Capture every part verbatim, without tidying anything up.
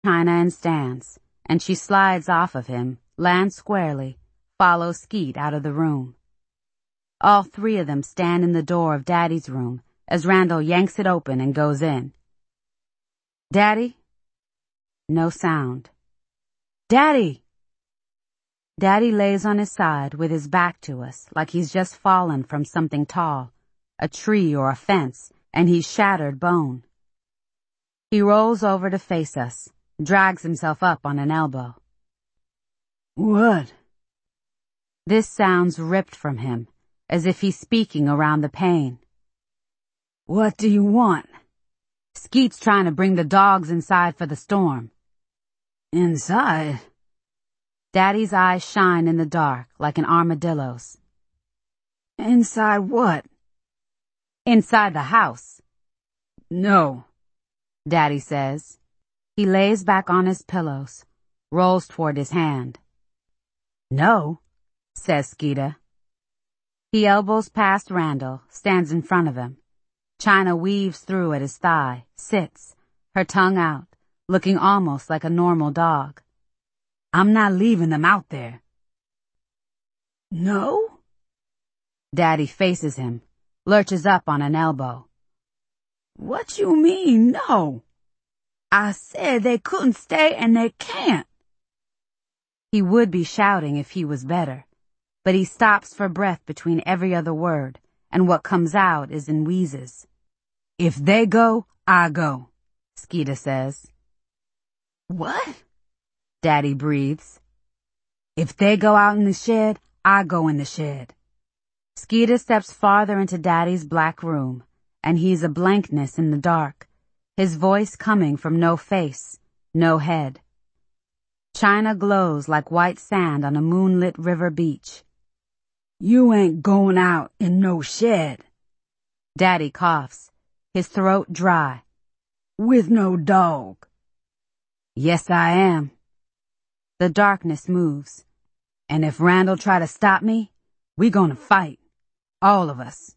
China and stands, and she slides off of him, lands squarely, follows Skeet out of the room. All three of them stand in the door of Daddy's room as Randall yanks it open and goes in. Daddy? No sound. Daddy! Daddy lays on his side with his back to us like he's just fallen from something tall, a tree or a fence, and he's shattered bone. He rolls over to face us, drags himself up on an elbow. What? This sounds ripped from him, as if he's speaking around the pain. What do you want? Skeet's trying to bring the dogs inside for the storm. Inside? Daddy's eyes shine in the dark like an armadillo's. Inside what? Inside the house. No, Daddy says. He lays back on his pillows, rolls toward his hand. No, says Skeeta. He elbows past Randall, stands in front of him. China weaves through at his thigh, sits, her tongue out, looking almost like a normal dog. I'm not leaving them out there. No? Daddy faces him, lurches up on an elbow. What you mean, no? I said they couldn't stay and they can't. He would be shouting if he was better, but he stops for breath between every other word, and what comes out is in wheezes. If they go, I go, Skeeta says. What? Daddy breathes. If they go out in the shed, I go in the shed. Skeeta steps farther into Daddy's black room, and he's a blankness in the dark, his voice coming from no face, no head. China glows like white sand on a moonlit river beach. You ain't going out in no shed. Daddy coughs, his throat dry. With no dog. Yes, I am. The darkness moves, and if Randall try to stop me, we gonna fight, all of us.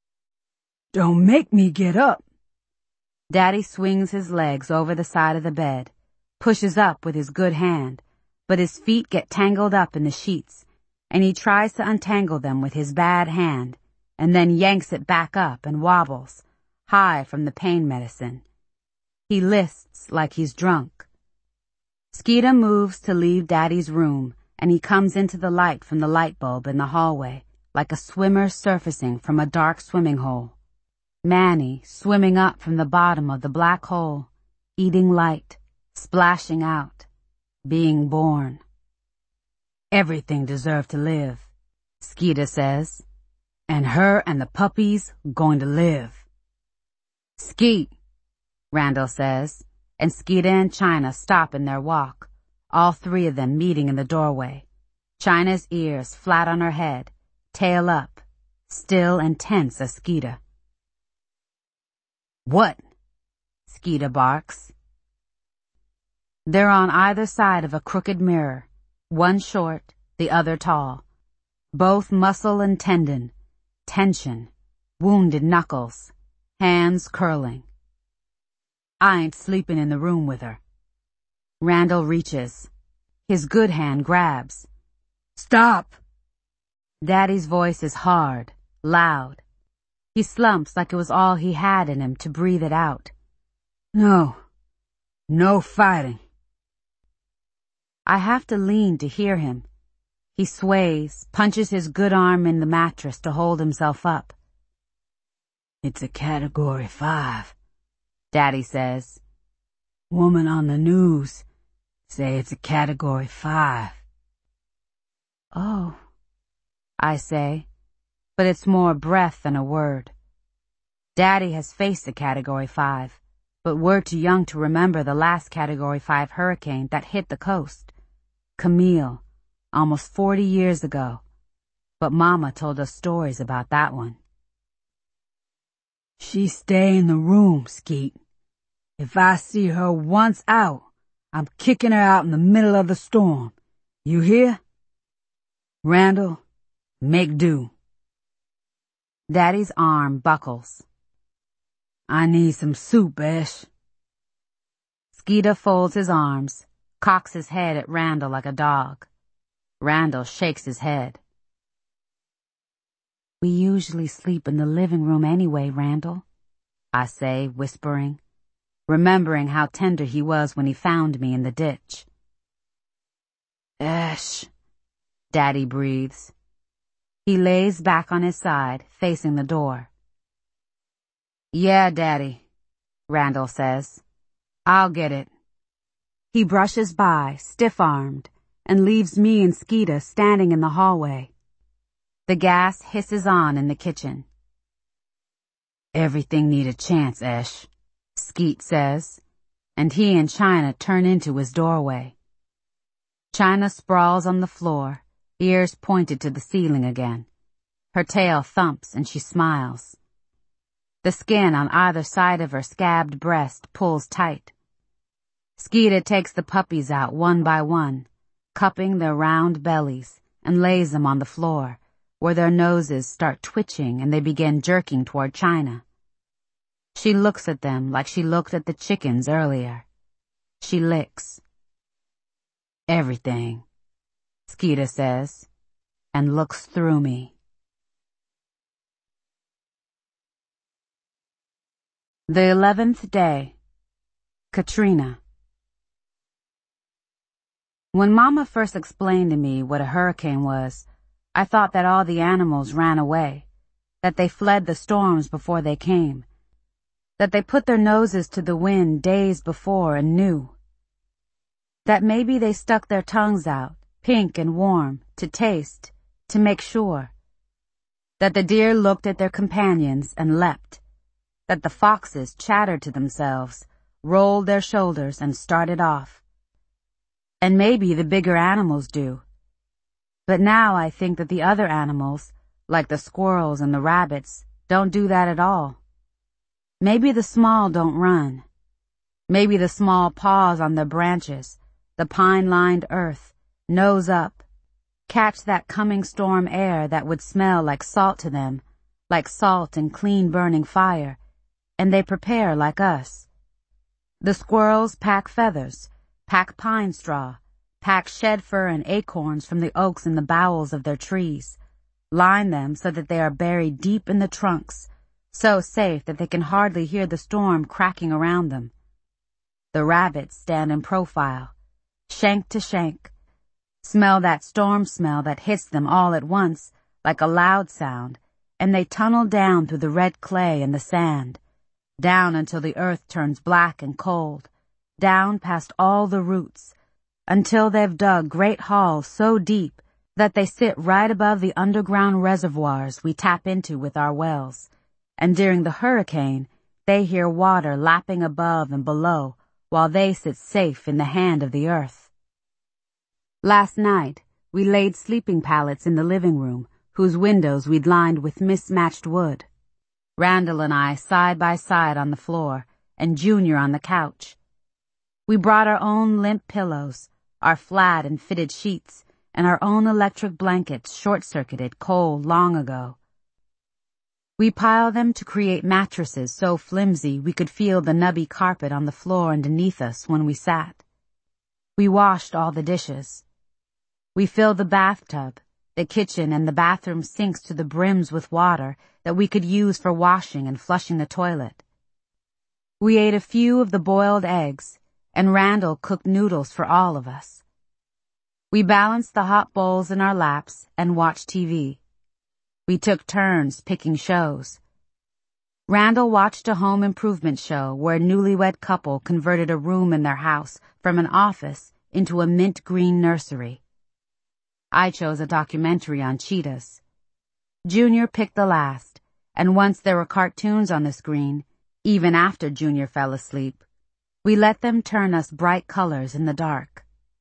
Don't make me get up. Daddy swings his legs over the side of the bed, pushes up with his good hand, but his feet get tangled up in the sheets, and he tries to untangle them with his bad hand, and then yanks it back up and wobbles, high from the pain medicine. He lists like he's drunk. Skeeta moves to leave Daddy's room, and he comes into the light from the light bulb in the hallway, like a swimmer surfacing from a dark swimming hole. Manny swimming up from the bottom of the black hole, eating light, splashing out, being born. Everything deserved to live, Skeeta says, and her and the puppies going to live. Skeet, Randall says, and Skeeta and China stop in their walk, all three of them meeting in the doorway. China's ears flat on her head, tail up, still and tense as Skeeta. What? Skeeta barks. They're on either side of a crooked mirror, one short, the other tall. Both muscle and tendon, tension, wounded knuckles, hands curling. I ain't sleeping in the room with her. Randall reaches. His good hand grabs. Stop! Daddy's voice is hard, loud. He slumps like it was all he had in him to breathe it out. No. No fighting. I have to lean to hear him. He sways, punches his good arm in the mattress to hold himself up. It's a category five, Daddy says. Woman on the news say it's a category five. Oh, I say, but it's more breath than a word. Daddy has faced a category five, but we're too young to remember the last category five hurricane that hit the coast. Camille, almost forty years ago. But Mama told us stories about that one. She stay in the room, Skeet. If I see her once out, I'm kicking her out in the middle of the storm. You hear? Randall, make do. Daddy's arm buckles. I need some soup, Ash. Skeeter folds his arms, cocks his head at Randall like a dog. Randall shakes his head. We usually sleep in the living room anyway, Randall, I say, whispering, remembering how tender he was when he found me in the ditch. Esh, Daddy breathes. He lays back on his side, facing the door. Yeah, Daddy, Randall says. I'll get it. He brushes by, stiff-armed, and leaves me and Skeeter standing in the hallway. The gas hisses on in the kitchen. Everything need a chance, Esh, Skeet says, and he and China turn into his doorway. China sprawls on the floor, ears pointed to the ceiling again. Her tail thumps and she smiles. The skin on either side of her scabbed breast pulls tight. Skeeter takes the puppies out one by one, cupping their round bellies, and lays them on the floor, where their noses start twitching and they begin jerking toward China. She looks at them like she looked at the chickens earlier. She licks. Everything, Skeeter says, and looks through me. The eleventh day. Katrina. When Mama first explained to me what a hurricane was, I thought that all the animals ran away, that they fled the storms before they came, that they put their noses to the wind days before and knew, that maybe they stuck their tongues out, pink and warm, to taste, to make sure, that the deer looked at their companions and leapt, that the foxes chattered to themselves, rolled their shoulders and started off. And maybe the bigger animals do. But now I think that the other animals, like the squirrels and the rabbits, don't do that at all. Maybe the small don't run. Maybe the small pause on their branches, the pine-lined earth, nose up, catch that coming storm air that would smell like salt to them, like salt and clean burning fire, and they prepare like us. The squirrels pack feathers, pack pine straw, pack shed fur and acorns from the oaks in the bowels of their trees, line them so that they are buried deep in the trunks, so safe that they can hardly hear the storm cracking around them. The rabbits stand in profile, shank to shank, smell that storm smell that hits them all at once like a loud sound, and they tunnel down through the red clay and the sand, down until the earth turns black and cold, down past all the roots, until they've dug great halls so deep that they sit right above the underground reservoirs we tap into with our wells, and during the hurricane they hear water lapping above and below while they sit safe in the hand of the earth. Last night we laid sleeping pallets in the living room, whose windows we'd lined with mismatched wood. Randall and I side by side on the floor, and Junior on the couch. We brought our own limp pillows, our flat and fitted sheets, and our own electric blankets short-circuited cold long ago. We piled them to create mattresses so flimsy we could feel the nubby carpet on the floor underneath us when we sat. We washed all the dishes. We filled the bathtub, the kitchen and the bathroom sinks to the brims with water that we could use for washing and flushing the toilet. We ate a few of the boiled eggs, and Randall cooked noodles for all of us. We balanced the hot bowls in our laps and watched T V. We took turns picking shows. Randall watched a home improvement show where a newlywed couple converted a room in their house from an office into a mint green nursery. I chose a documentary on cheetahs. Junior picked the last, and once there were cartoons on the screen, even after Junior fell asleep, we let them turn us bright colors in the dark.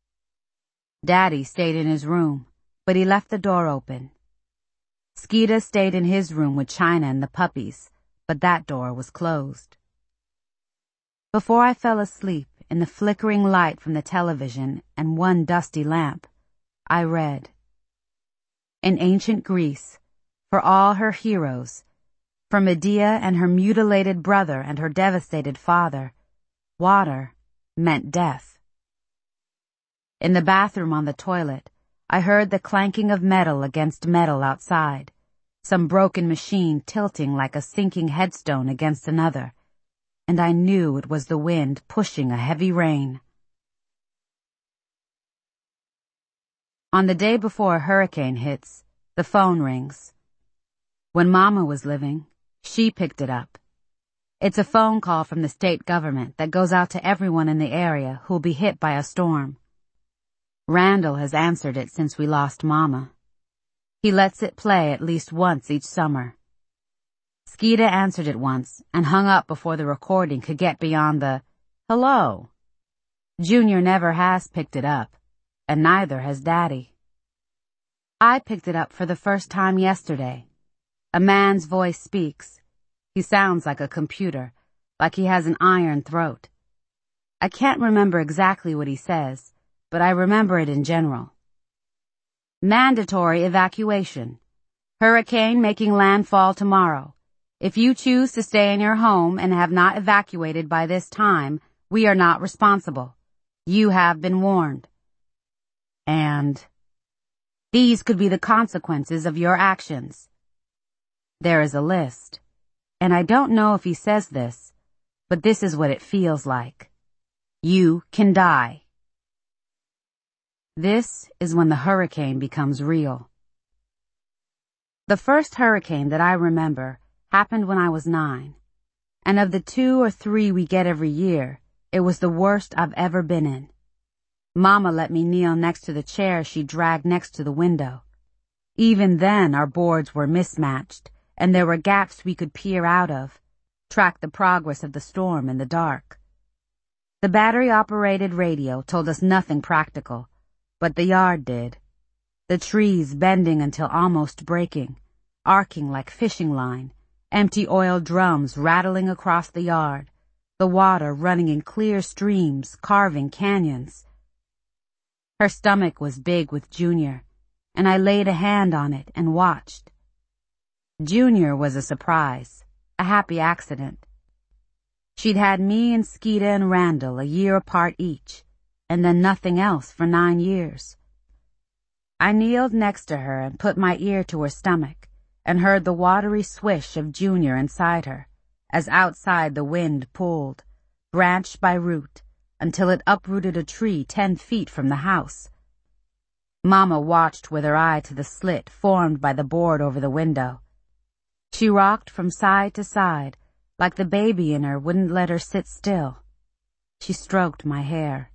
Daddy stayed in his room, but he left the door open. Skeeter stayed in his room with China and the puppies, but that door was closed. Before I fell asleep, in the flickering light from the television and one dusty lamp, I read. In ancient Greece, for all her heroes, for Medea and her mutilated brother and her devastated father, water, meant death. In the bathroom on the toilet, I heard the clanking of metal against metal outside, some broken machine tilting like a sinking headstone against another, and I knew it was the wind pushing a heavy rain. On the day before a hurricane hits, the phone rings. When Mama was living, she picked it up. It's a phone call from the state government that goes out to everyone in the area who'll be hit by a storm. Randall has answered it since we lost Mama. He lets it play at least once each summer. Skeeta answered it once and hung up before the recording could get beyond the, "Hello." Junior never has picked it up, and neither has Daddy. I picked it up for the first time yesterday. A man's voice speaks. He sounds like a computer, like he has an iron throat. I can't remember exactly what he says, but I remember it in general. Mandatory evacuation. Hurricane making landfall tomorrow. If you choose to stay in your home and have not evacuated by this time, we are not responsible. You have been warned. And these could be the consequences of your actions. There is a list, and I don't know if he says this, but this is what it feels like. You can die. This is when the hurricane becomes real. The first hurricane that I remember happened when I was nine, and of the two or three we get every year, it was the worst I've ever been in. Mama let me kneel next to the chair she dragged next to the window. Even then our boards were mismatched, and there were gaps we could peer out of, track the progress of the storm in the dark. The battery-operated radio told us nothing practical, but the yard did. The trees bending until almost breaking, arcing like fishing line, empty oil drums rattling across the yard, the water running in clear streams, carving canyons. Her stomach was big with Junior, and I laid a hand on it and watched. Junior was a surprise, a happy accident. She'd had me and Skeeta and Randall a year apart each, and then nothing else for nine years. I kneeled next to her and put my ear to her stomach and heard the watery swish of Junior inside her, as outside the wind pulled, branch by root, until it uprooted a tree ten feet from the house. Mama watched with her eye to the slit formed by the board over the window. She rocked from side to side, like the baby in her wouldn't let her sit still. She stroked my hair.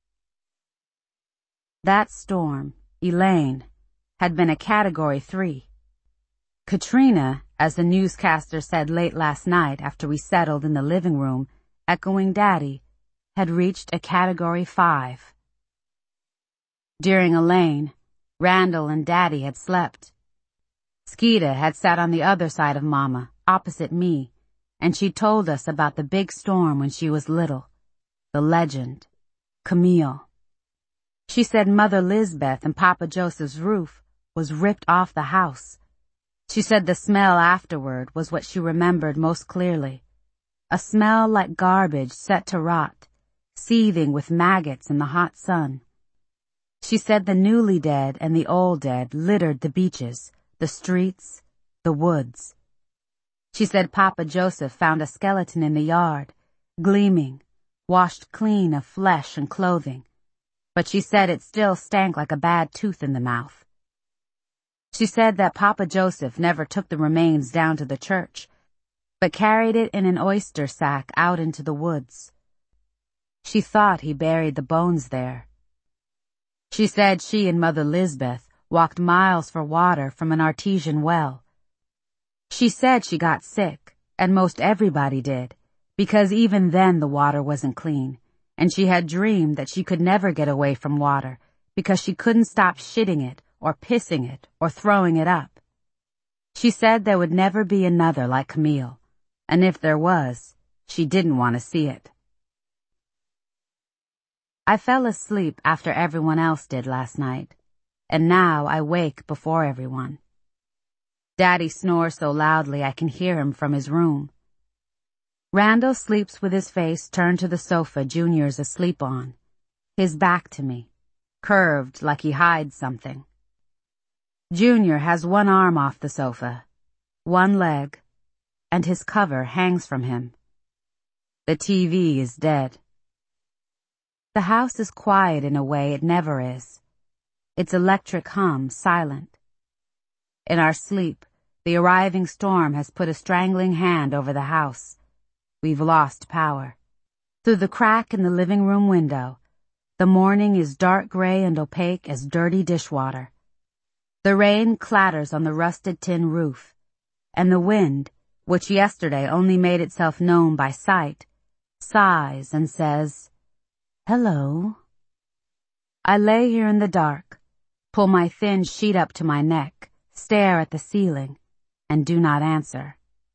That storm, Elaine, had been a Category three. Katrina, as the newscaster said late last night after we settled in the living room, echoing Daddy, had reached a Category five. During Elaine, Randall and Daddy had slept. Skeeta had sat on the other side of Mama, opposite me, and she told us about the big storm when she was little. The legend. Camille. She said Mother Lisbeth and Papa Joseph's roof was ripped off the house. She said the smell afterward was what she remembered most clearly. A smell like garbage set to rot, seething with maggots in the hot sun. She said the newly dead and the old dead littered the beaches, the streets, the woods. She said Papa Joseph found a skeleton in the yard, gleaming, washed clean of flesh and clothing, but she said it still stank like a bad tooth in the mouth. She said that Papa Joseph never took the remains down to the church, but carried it in an oyster sack out into the woods. She thought he buried the bones there. She said she and Mother Lisbeth walked miles for water from an artesian well. She said she got sick, and most everybody did, because even then the water wasn't clean, and she had dreamed that she could never get away from water because she couldn't stop shitting it or pissing it or throwing it up. She said there would never be another like Camille, and if there was, she didn't want to see it. I fell asleep after everyone else did last night, and now I wake before everyone. Daddy snores so loudly I can hear him from his room. Randall sleeps with his face turned to the sofa Junior's asleep on, his back to me, curved like he hides something. Junior has one arm off the sofa, one leg, and his cover hangs from him. The T V is dead. The house is quiet in a way it never is, its electric hum silent. In our sleep, the arriving storm has put a strangling hand over the house. We've lost power. Through the crack in the living room window, the morning is dark gray and opaque as dirty dishwater. The rain clatters on the rusted tin roof, and the wind, which yesterday only made itself known by sight, sighs and says, "Hello." I lay here in the dark, pull my thin sheet up to my neck, stare at the ceiling, and do not answer.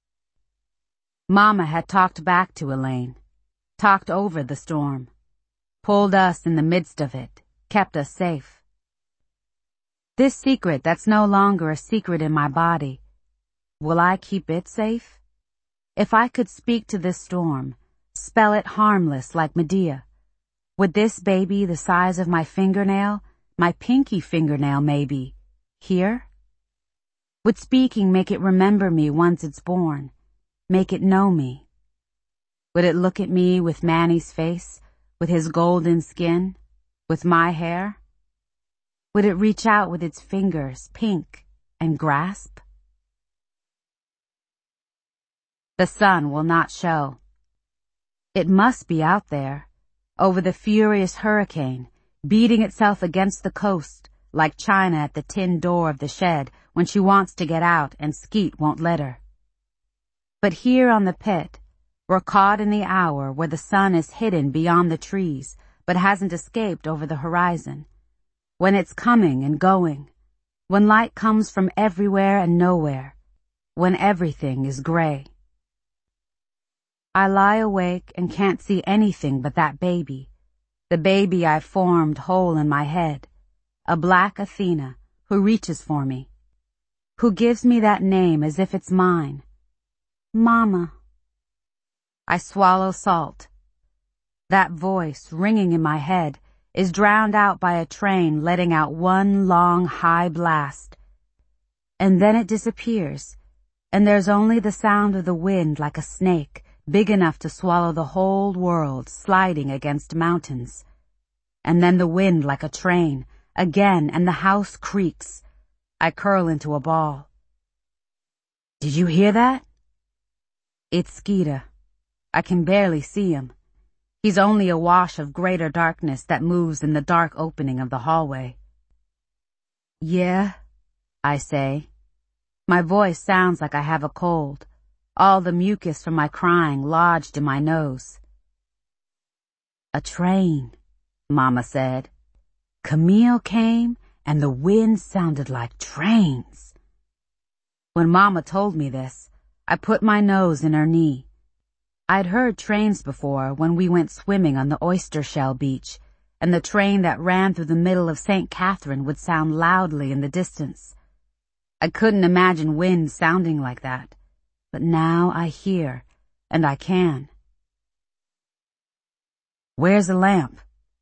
Mama had talked back to Elaine, talked over the storm, pulled us in the midst of it, kept us safe. This secret that's no longer a secret in my body, will I keep it safe? If I could speak to this storm, spell it harmless like Medea, would this baby the size of my fingernail, my pinky fingernail maybe, hear? Would speaking make it remember me once it's born, make it know me? Would it look at me with Manny's face, with his golden skin, with my hair? Would it reach out with its fingers, pink, and grasp? The sun will not show. It must be out there, over the furious hurricane, beating itself against the coast, like China at the tin door of the shed when she wants to get out and Skeet won't let her. But here on the pit, we're caught in the hour where the sun is hidden beyond the trees, but hasn't escaped over the horizon, when it's coming and going, when light comes from everywhere and nowhere, when everything is gray. I lie awake and can't see anything but that baby, the baby I formed whole in my head, a black Athena who reaches for me, who gives me that name as if it's mine. Mama. I swallow salt. That voice ringing in my head is drowned out by a train letting out one long high blast. And then it disappears, and there's only the sound of the wind like a snake, big enough to swallow the whole world, sliding against mountains. And then the wind like a train, again, and the house creaks. I curl into a ball. Did you hear that? It's Skeeter. I can barely see him. He's only a wash of greater darkness that moves in the dark opening of the hallway. Yeah, I say. My voice sounds like I have a cold, all the mucus from my crying lodged in my nose. A train, Mama said. Camille came, and the wind sounded like trains. When Mama told me this, I put my nose in her knee. I'd heard trains before when we went swimming on the oyster shell beach, and the train that ran through the middle of Saint Catherine would sound loudly in the distance. I couldn't imagine wind sounding like that, but now I hear, and I can. Where's the lamp?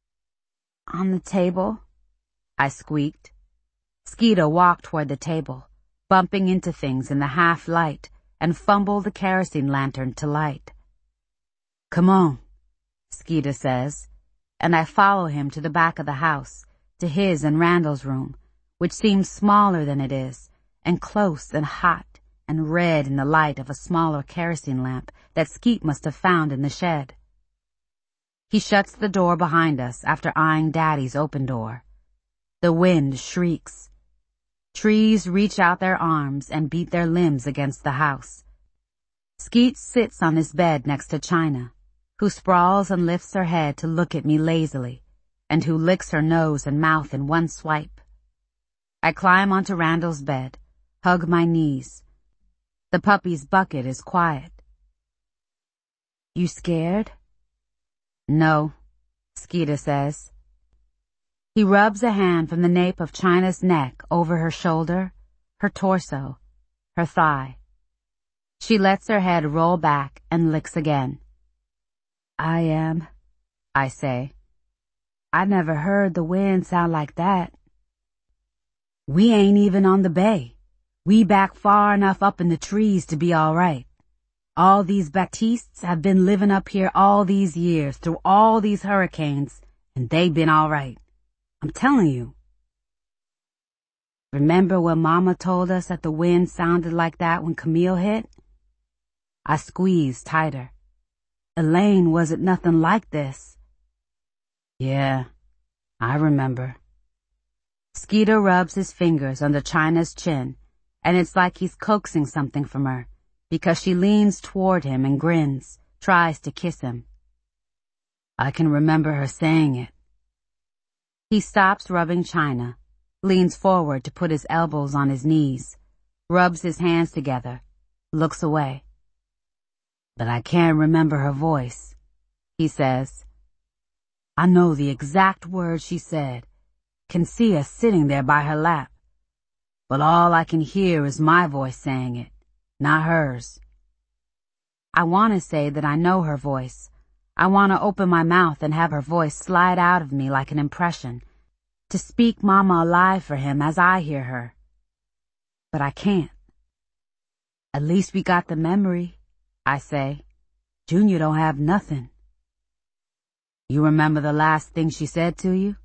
On the table, I squeaked. Skeeter walked toward the table, bumping into things in the half-light, and fumbled the kerosene lantern to light. Come on, Skeeter says, and I follow him to the back of the house, to his and Randall's room, which seems smaller than it is, and close and hot and red in the light of a smaller kerosene lamp that Skeet must have found in the shed. He shuts the door behind us after eyeing Daddy's open door. The wind shrieks. Trees reach out their arms and beat their limbs against the house. Skeet sits on his bed next to China, who sprawls and lifts her head to look at me lazily, and who licks her nose and mouth in one swipe. I climb onto Randall's bed, hug my knees. The puppy's bucket is quiet. You scared? No, Skeeter says. He rubs a hand from the nape of China's neck over her shoulder, her torso, her thigh. She lets her head roll back and licks again. I am, I say. I never heard the wind sound like that. We ain't even on the bay. We back far enough up in the trees to be all right. All these Batistes have been living up here all these years through all these hurricanes, and they been all right. I'm telling you. Remember when Mama told us that the wind sounded like that when Camille hit? I squeezed tighter. Elaine wasn't nothing like this. Yeah, I remember. Skeeter rubs his fingers under China's chin, and it's like he's coaxing something from her, because she leans toward him and grins, tries to kiss him. I can remember her saying it. He stops rubbing China, leans forward to put his elbows on his knees, rubs his hands together, looks away. But I can't remember her voice, he says. I know the exact words she said, can see us sitting there by her lap, but all I can hear is my voice saying it, not hers. I want to say that I know her voice. I want to open my mouth and have her voice slide out of me like an impression, to speak Mama alive for him as I hear her. But I can't. At least we got the memory, I say. Junior don't have nothing. You remember the last thing she said to you?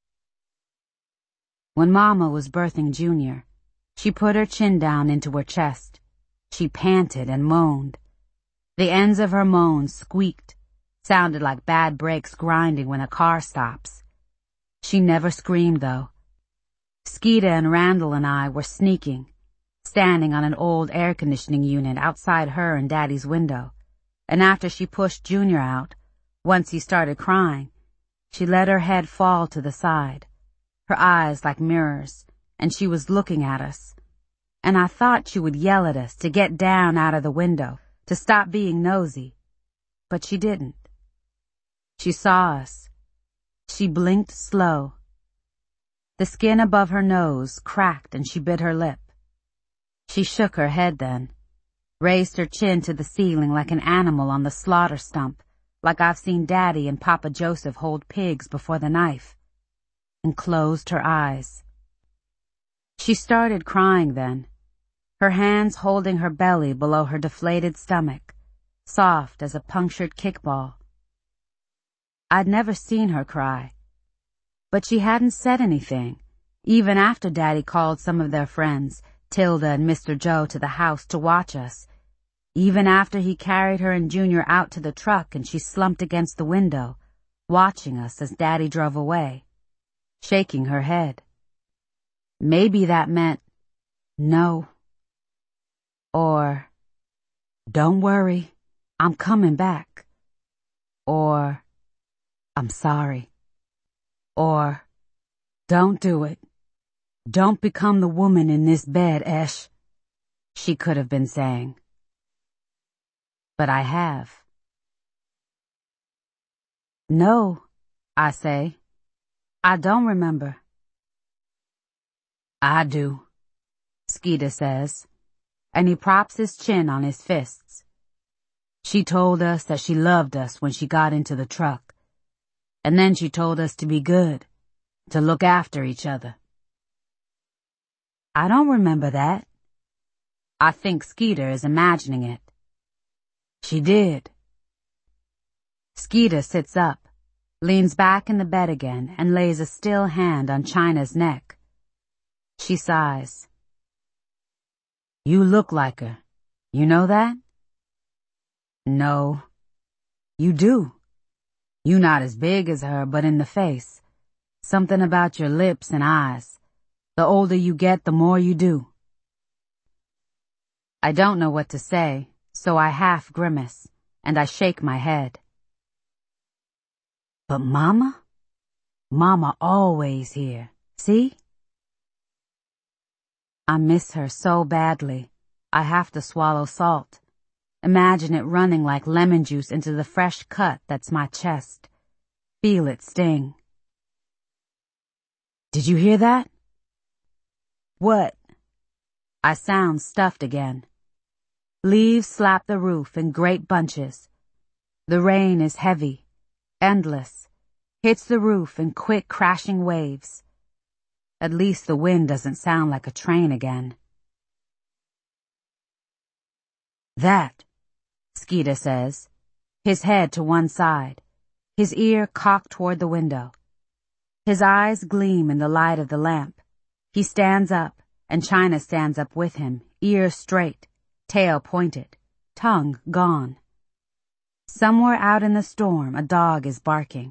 When Mama was birthing Junior, she put her chin down into her chest. She panted and moaned. The ends of her moans squeaked, sounded like bad brakes grinding when a car stops. She never screamed, though. Skeeter and Randall and I were sneaking, standing on an old air conditioning unit outside her and Daddy's window, and after she pushed Junior out, once he started crying, she let her head fall to the side, her eyes like mirrors, and she was looking at us. And I thought she would yell at us to get down out of the window, to stop being nosy. But she didn't. She saw us. She blinked slow. The skin above her nose cracked and she bit her lip. She shook her head then, raised her chin to the ceiling like an animal on the slaughter stump, like I've seen Daddy and Papa Joseph hold pigs before the knife, and closed her eyes. She started crying then, her hands holding her belly below her deflated stomach, soft as a punctured kickball. I'd never seen her cry, but she hadn't said anything, even after Daddy called some of their friends, Tilda and Mister Joe, to the house to watch us, even after he carried her and Junior out to the truck and she slumped against the window, watching us as Daddy drove away, shaking her head. Maybe that meant, no. Or, don't worry, I'm coming back. Or, I'm sorry. Or, don't do it. Don't become the woman in this bed, Esh, she could have been saying. But I have. No, I say. I don't remember. I do, Skeeter says, and he props his chin on his fists. She told us that she loved us when she got into the truck, and then she told us to be good, to look after each other. I don't remember that. I think Skeeter is imagining it. She did. Skeeter sits up, leans back in the bed again, and lays a still hand on China's neck. She sighs. You look like her. You know that? No. You do. You not as big as her, but in the face. Something about your lips and eyes. The older you get, the more you do. I don't know what to say, so I half grimace, and I shake my head. But Mama? Mama always here, see? I miss her so badly, I have to swallow salt. Imagine it running like lemon juice into the fresh cut that's my chest. Feel it sting. Did you hear that? What? I sound stuffed again. Leaves slap the roof in great bunches. The rain is heavy, endless, hits the roof in quick crashing waves. At least the wind doesn't sound like a train again. That, Skeeter says, his head to one side, his ear cocked toward the window. His eyes gleam in the light of the lamp. He stands up, and China stands up with him, ears straight, tail pointed, tongue gone. Somewhere out in the storm, a dog is barking.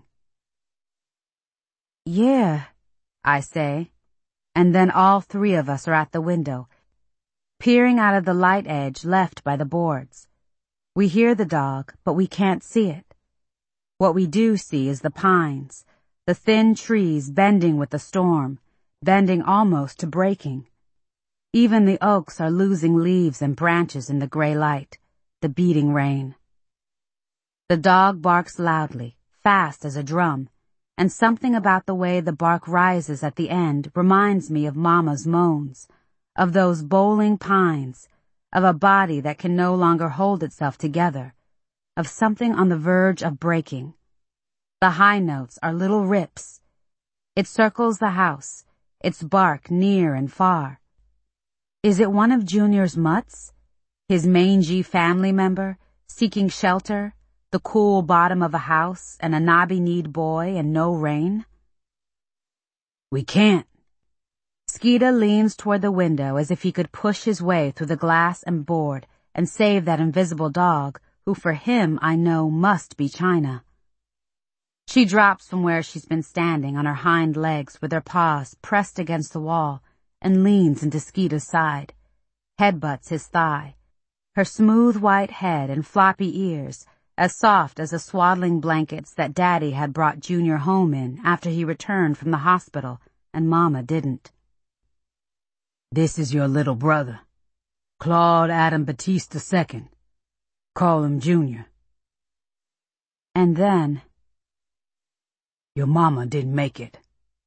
Yeah, I say, and then all three of us are at the window, peering out of the light edge left by the boards. We hear the dog, but we can't see it. What we do see is the pines, the thin trees bending with the storm, bending almost to breaking. Even the oaks are losing leaves and branches in the gray light, the beating rain. The dog barks loudly, fast as a drum, and something about the way the bark rises at the end reminds me of Mama's moans, of those bowling pines, of a body that can no longer hold itself together, of something on the verge of breaking. The high notes are little rips. It circles the house, its bark near and far. Is it one of Junior's mutts, his mangy family member, seeking shelter, the cool bottom of a house, and a knobby-kneed boy and no rain? We can't. Skeeter leans toward the window as if he could push his way through the glass and board and save that invisible dog, who for him I know must be China. She drops from where she's been standing on her hind legs with her paws pressed against the wall and leans into Skeeter's side, headbutts his thigh, her smooth white head and floppy ears as soft as the swaddling blankets that Daddy had brought Junior home in after he returned from the hospital and Mama didn't. This is your little brother, Claude Adam Batiste the Second. Call him Junior. And then, your mama didn't make it.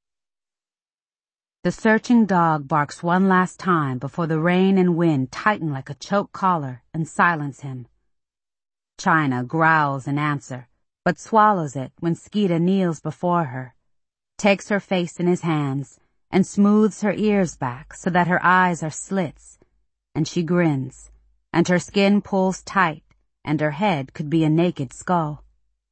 The searching dog barks one last time before the rain and wind tighten like a choke collar and silence him. China growls in answer, but swallows it when Skeeter kneels before her, takes her face in his hands, and smooths her ears back so that her eyes are slits, and she grins, and her skin pulls tight, and her head could be a naked skull.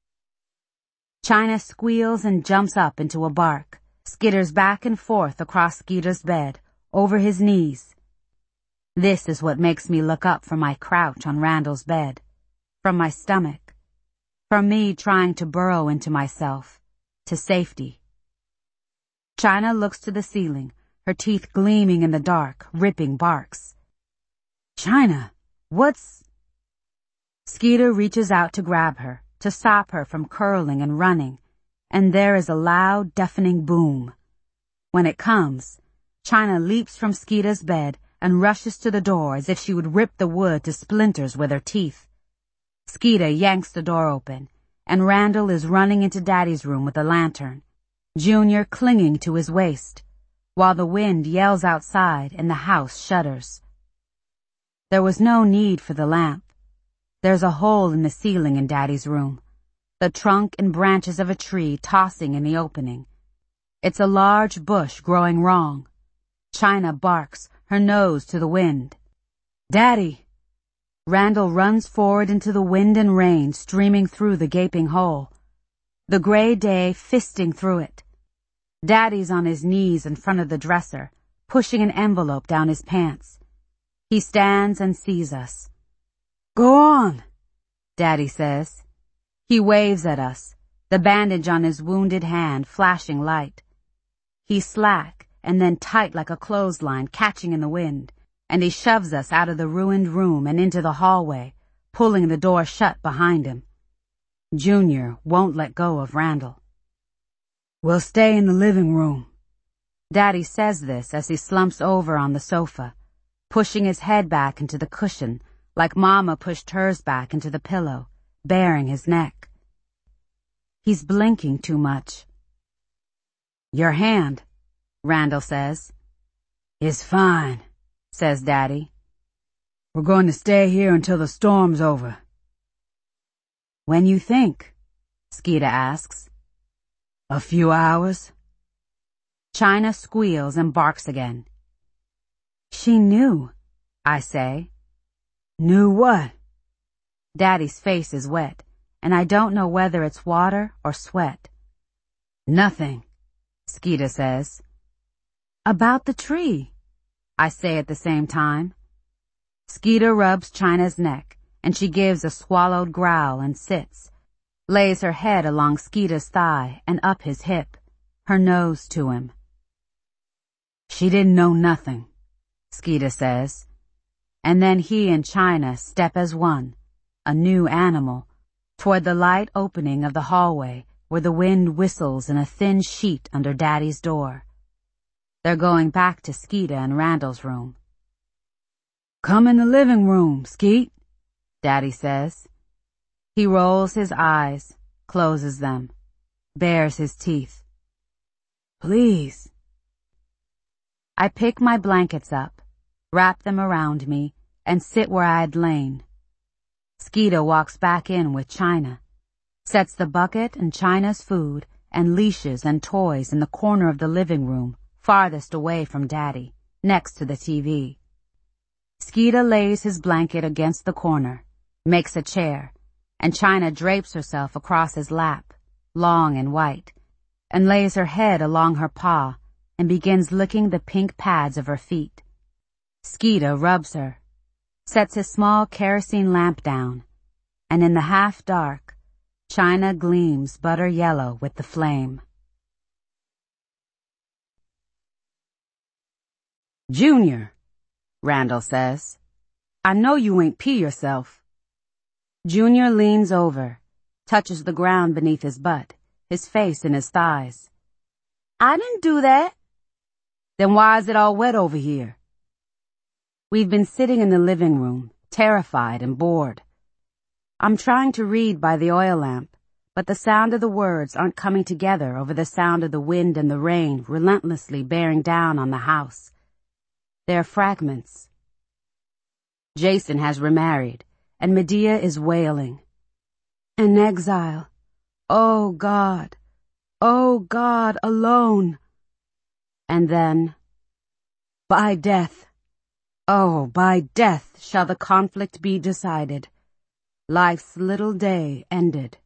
China squeals and jumps up into a bark, skitters back and forth across Skeeter's bed, over his knees. This is what makes me look up from my crouch on Randall's bed, from my stomach, from me trying to burrow into myself, to safety. China looks to the ceiling, her teeth gleaming in the dark, ripping barks. China, what's... Skeeter reaches out to grab her, to stop her from curling and running, and there is a loud, deafening boom. When it comes, China leaps from Skeeter's bed and rushes to the door as if she would rip the wood to splinters with her teeth. Skeeter yanks the door open, and Randall is running into Daddy's room with a lantern, Junior clinging to his waist, while the wind yells outside and the house shudders. There was no need for the lamp. There's a hole in the ceiling in Daddy's room, the trunk and branches of a tree tossing in the opening. It's a large bush growing wrong. China barks, her nose to the wind. Daddy! Randall runs forward into the wind and rain streaming through the gaping hole, the gray day fisting through it. Daddy's on his knees in front of the dresser, pushing an envelope down his pants. He stands and sees us. Go on, Daddy says. He waves at us, the bandage on his wounded hand flashing light. He's slack and then tight like a clothesline catching in the wind, and he shoves us out of the ruined room and into the hallway, pulling the door shut behind him. Junior won't let go of Randall. We'll stay in the living room. Daddy says this as he slumps over on the sofa, pushing his head back into the cushion like Mama pushed hers back into the pillow, baring his neck. He's blinking too much. Your hand, Randall says. Is fine, says Daddy. We're going to stay here until the storm's over. When you think? Skeeter asks. A few hours. China squeals and barks again. She knew, I say. Knew what? Daddy's face is wet, and I don't know whether it's water or sweat. Nothing, Skeeter says. About the tree, I say at the same time. Skeeter rubs China's neck, and she gives a swallowed growl and sits, lays her head along Skeeter's thigh and up his hip, her nose to him. She didn't know nothing, Skeeter says, and then he and China step as one, a new animal, toward the light opening of the hallway where the wind whistles in a thin sheet under Daddy's door. They're going back to Skeeter and Randall's room. Come in the living room, Skeet, Daddy says. He rolls his eyes, closes them, bares his teeth. Please. I pick my blankets up, wrap them around me, and sit where I had lain. Skeeter walks back in with China, sets the bucket and China's food and leashes and toys in the corner of the living room, farthest away from Daddy, next to the T V. Skeeter lays his blanket against the corner, makes a chair, and China drapes herself across his lap, long and white, and lays her head along her paw and begins licking the pink pads of her feet. Skeeter rubs her, sets his small kerosene lamp down, and in the half-dark, China gleams butter yellow with the flame. Junior, Randall says, I know you ain't pee yourself. Junior leans over, touches the ground beneath his butt, his face in his thighs. I didn't do that. Then why is it all wet over here? We've been sitting in the living room, terrified and bored. I'm trying to read by the oil lamp, but the sound of the words aren't coming together over the sound of the wind and the rain relentlessly bearing down on the house. They're fragments. Jason has remarried, and Medea is wailing. An exile. Oh God. Oh God, alone. And then, by death. Oh, by death shall the conflict be decided. Life's little day ended.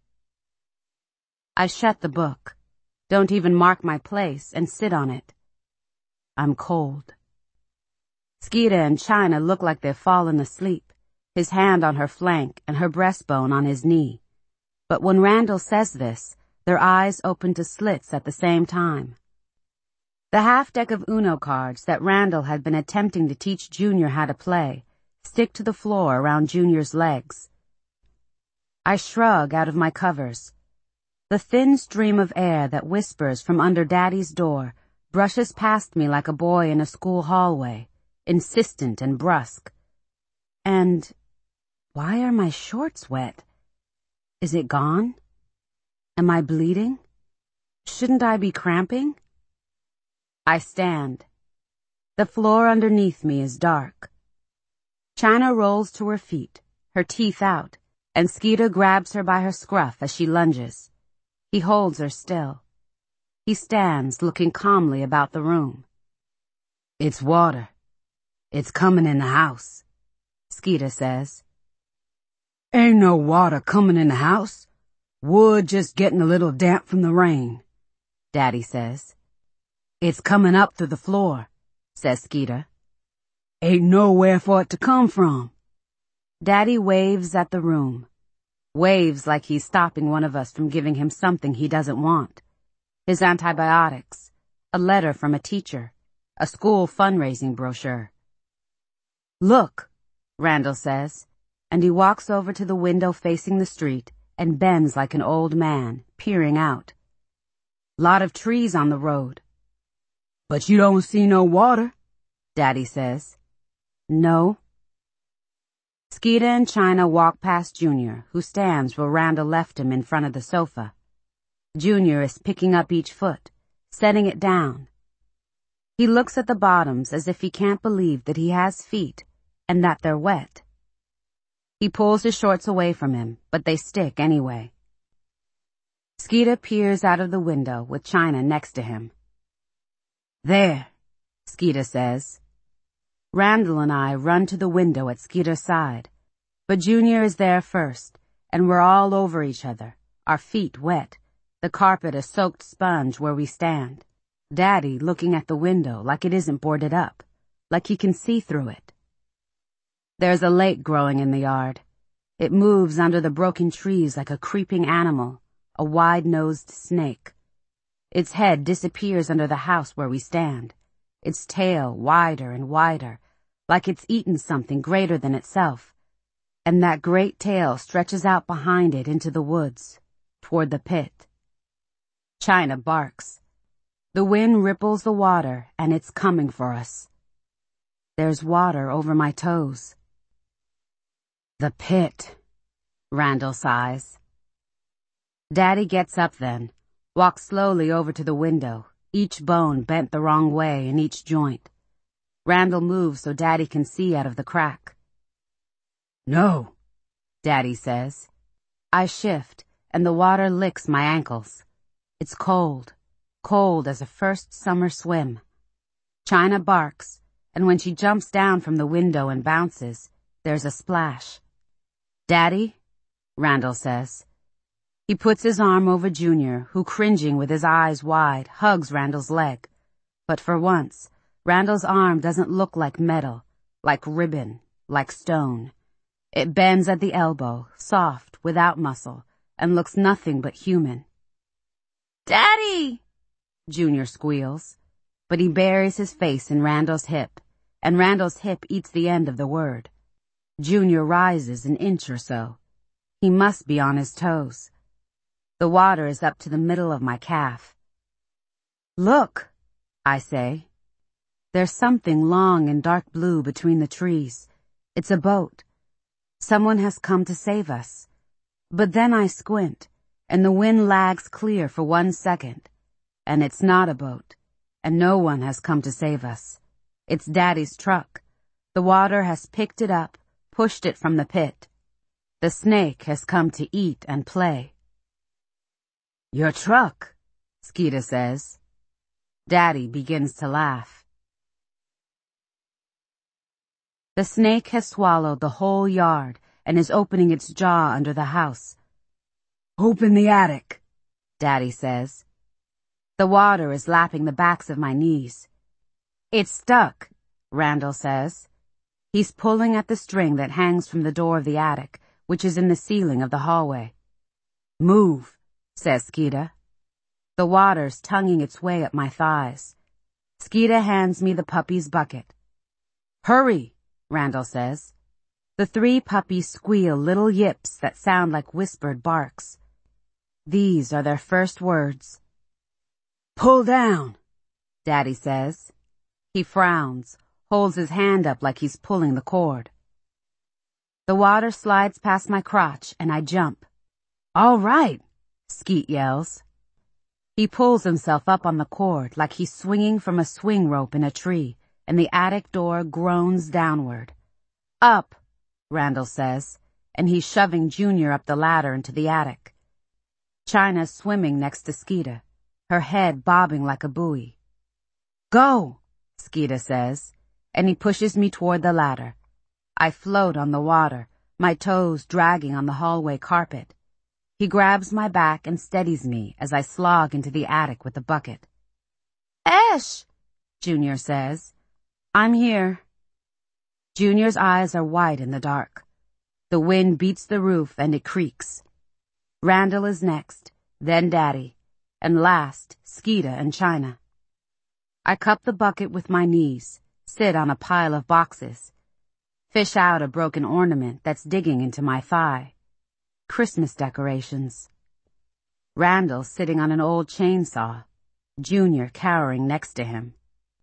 I shut the book, don't even mark my place, and sit on it. I'm cold. Skeeter and China look like they've fallen asleep, his hand on her flank and her breastbone on his knee. But when Randall says this, their eyes open to slits at the same time. The half-deck of Uno cards that Randall had been attempting to teach Junior how to play stick to the floor around Junior's legs. I shrug out of my covers. The thin stream of air that whispers from under Daddy's door brushes past me like a boy in a school hallway, insistent and brusque. And why are my shorts wet? Is it gone? Am I bleeding? Shouldn't I be cramping? I stand. The floor underneath me is dark. China rolls to her feet, her teeth out, and Skeeter grabs her by her scruff as she lunges. He holds her still. He stands looking calmly about the room. It's water. It's coming in the house, Skeeter says. Ain't no water coming in the house. Wood just getting a little damp from the rain, Daddy says. It's coming up through the floor, says Skeeter. Ain't nowhere for it to come from. Daddy waves at the room. Waves like he's stopping one of us from giving him something he doesn't want. His antibiotics, a letter from a teacher, a school fundraising brochure. Look, Randall says, and he walks over to the window facing the street and bends like an old man, peering out. Lot of trees on the road. But you don't see no water, Daddy says. No. Skeeter and China walk past Junior, who stands where Randall left him in front of the sofa. Junior is picking up each foot, setting it down. He looks at the bottoms as if he can't believe that he has feet, and that they're wet. He pulls his shorts away from him, but they stick anyway. Skeeter peers out of the window with China next to him. There, Skeeter says. Randall and I run to the window at Skeeter's side, but Junior is there first, and we're all over each other, our feet wet, the carpet a soaked sponge where we stand. Daddy looking at the window like it isn't boarded up, like he can see through it. There's a lake growing in the yard. It moves under the broken trees like a creeping animal, a wide-nosed snake. Its head disappears under the house where we stand, its tail wider and wider, like it's eaten something greater than itself, and that great tail stretches out behind it into the woods, toward the pit. China barks. The wind ripples the water, and it's coming for us. There's water over my toes. The pit, Randall sighs. Daddy gets up then, walks slowly over to the window, each bone bent the wrong way in each joint. Randall moves so Daddy can see out of the crack. No, Daddy says. I shift, and the water licks my ankles. It's cold, cold as a first summer swim. China barks, and when she jumps down from the window and bounces, there's a splash. Daddy, Randall says. He puts his arm over Junior, who, cringing with his eyes wide, hugs Randall's leg. But for once, Randall's arm doesn't look like metal, like ribbon, like stone. It bends at the elbow, soft, without muscle, and looks nothing but human. Daddy! Junior squeals, but he buries his face in Randall's hip, and Randall's hip eats the end of the word. Junior rises an inch or so. He must be on his toes. The water is up to the middle of my calf. Look, I say. There's something long and dark blue between the trees. It's a boat. Someone has come to save us. But then I squint, and the wind lags clear for one second. And it's not a boat, and no one has come to save us. It's Daddy's truck. The water has picked it up, pushed it from the pit. The snake has come to eat and play. Your truck, Skeeter says. Daddy begins to laugh. The snake has swallowed the whole yard and is opening its jaw under the house. Open the attic, Daddy says. The water is lapping the backs of my knees. It's stuck, Randall says. He's pulling at the string that hangs from the door of the attic, which is in the ceiling of the hallway. Move, says Skeeter. The water's tonguing its way up my thighs. Skeeter hands me the puppy's bucket. Hurry, Randall says. The three puppies squeal little yips that sound like whispered barks. These are their first words. Pull down, Daddy says. He frowns, holds his hand up like he's pulling the cord. The water slides past my crotch, and I jump. All right, Skeet yells. He pulls himself up on the cord like he's swinging from a swing rope in a tree, and the attic door groans downward. Up, Randall says, and he's shoving Junior up the ladder into the attic. China's swimming next to Skeeter, her head bobbing like a buoy. Go, Skeeter says, and he pushes me toward the ladder. I float on the water, my toes dragging on the hallway carpet. He grabs my back and steadies me as I slog into the attic with the bucket. Esh, Junior says. I'm here. Junior's eyes are wide in the dark. The wind beats the roof and it creaks. Randall is next, then Daddy, and last, Skeeter and China. I cup the bucket with my knees, sit on a pile of boxes, fish out a broken ornament that's digging into my thigh. Christmas decorations. Randall sitting on an old chainsaw, Junior cowering next to him.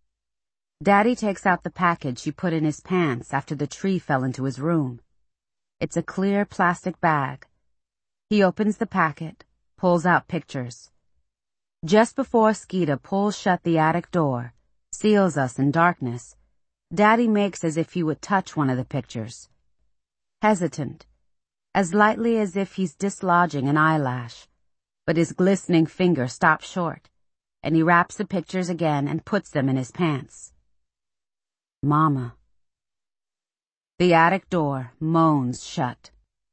Daddy takes out the package he put in his pants after the tree fell into his room. It's a clear plastic bag. He opens the packet, pulls out pictures. Just before Skeeter pulls shut the attic door, seals us in darkness, Daddy makes as if he would touch one of the pictures. Hesitant, as lightly as if he's dislodging an eyelash, but his glistening finger stops short, and he wraps the pictures again and puts them in his pants. Mama. The attic door moans shut.